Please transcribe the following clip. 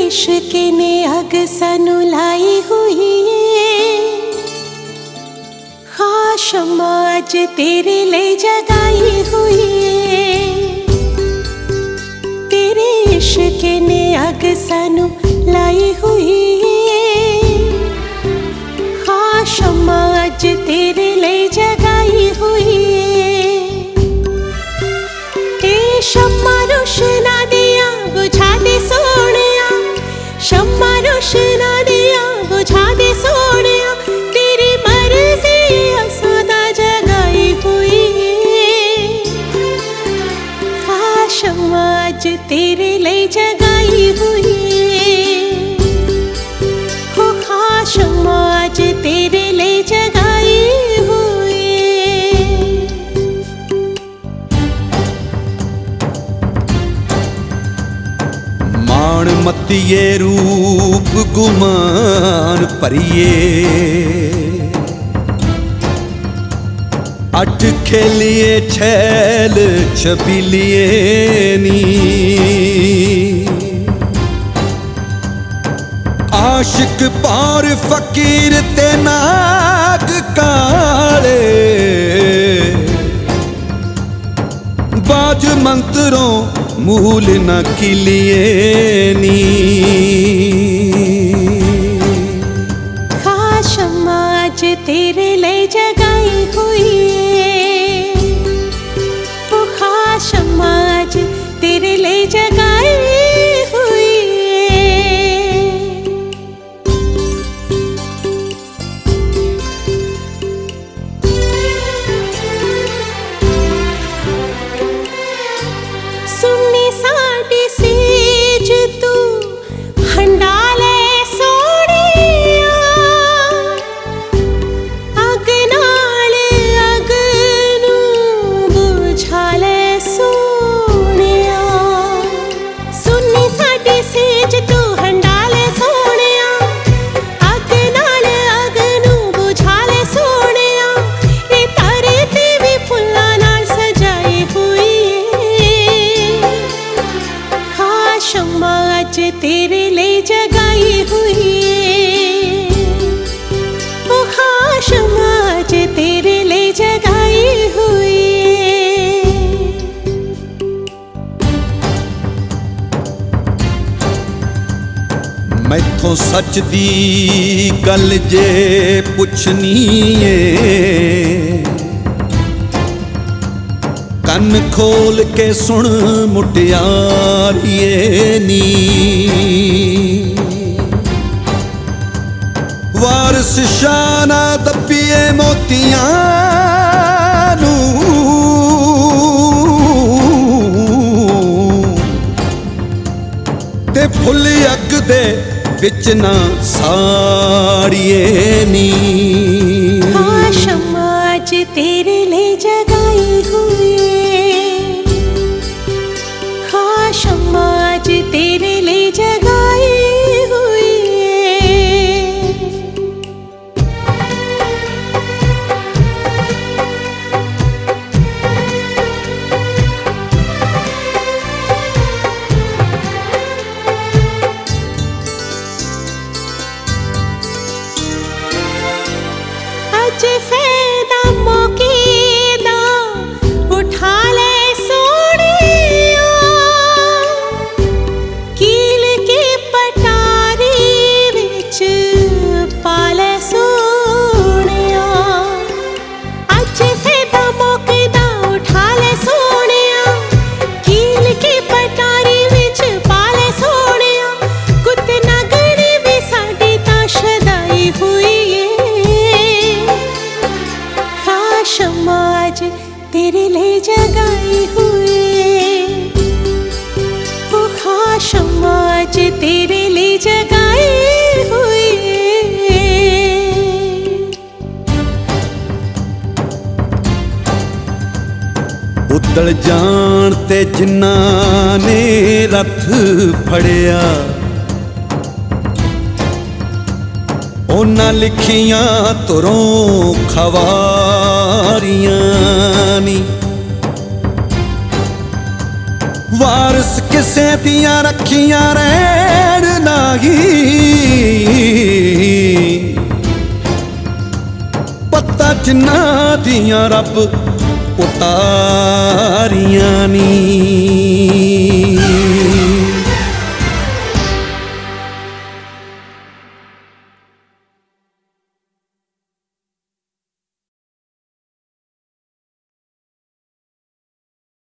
इश्क ने अग सानू लाई हुई है, खास शम्मा अज तेरे लिए जगाई हुई है। तेरे इश्क ने अग सानू लाई हुई है, खास शम्मा अज तेरे लिए जगाई हुई है। ए शम्मा रोशना दिया बुझा दे सोनिया, शम्मा रोशना दिया बुझा दे सोनिया, तेरी मर्जी असादा जगाई हुई है। खास शम्मा अज तेरे लिए जगाई हुई है, हो खास शम्मा अज तेरे लिए जगाई हुई है। मान मतिए रूप गुमान परिए, अठ खेलिए छैल छबिलिए नी। आशिक पार फकीर ते नाग काले, बाज मंत्रों मूल न किलिए नी। खास शम्मा अज तेरे लिए जगाई हुई है, ओ खास शम्मा अज तेरे लिए जगाई हुई है। सुन्नी साडी सेज तू हंडाले सोनिया, अग नाल अग नू बुझाले सोनिया। सुन्नी साडी सेज तू हंडाले सोनिया, अग नाल अग नू बुझाले सोनिया, ये तारे ते भी फुल्लां नाल सजाई हुई है। खास शम्मा अज तेरे लिए जगाई हुई है, ओ खास शम्मा अज तेरे लिए जगाई हुई है। मैथों सच दी गल जे पुछनी है, कन खोल के सुन मुटियारिए नी। वारस शाना दबिए मोतियां नू, ते फुल अग दे विच ना साड़िए नी। खास शम्मा अज तेरे लिए जगाई हुई है, खास शम्मा अज तेरे लिए जगाई हुई है। अज फैदा मौके दा उठा ले सोनिया, कील के पटारी विच पा ले सोनिया। अज फैदा मौके दा उठा ले सोनिया, कील के पटारी विच पा ले सोनिया, कुत नगड़ी भी साडी तां शदाई हुई है। खास शम्मा अज तेरे लिए जगाई हुई है, ओ खास शम्मा अज तेरे लिए जगाई हुई है। उदल जान ते जिन्ना ने रथ फड़िया, ओना लिखियां तुरों खवारियां नी। वारस किसे दियां रखियां रैन ना ਰਾਹੀ ਪੱਤਾ ਜਿਨ੍ਹਾਂ ਦੀਆਂ ਰੱਬ ਉਤਾਰੀਆਂ ਨੀ।